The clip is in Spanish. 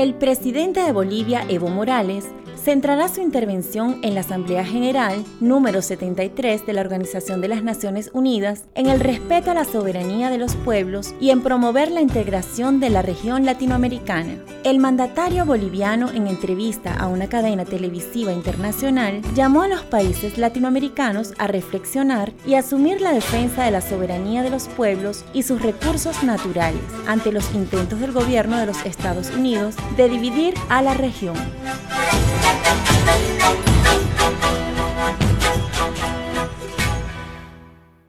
El presidente de Bolivia, Evo Morales, centrará su intervención en la Asamblea General número 73 de la Organización de las Naciones Unidas en el respeto a la soberanía de los pueblos y en promover la integración de la región latinoamericana. El mandatario boliviano, en entrevista a una cadena televisiva internacional, llamó a los países latinoamericanos a reflexionar y asumir la defensa de la soberanía de los pueblos y sus recursos naturales ante los intentos del gobierno de los Estados Unidos de dividir a la región.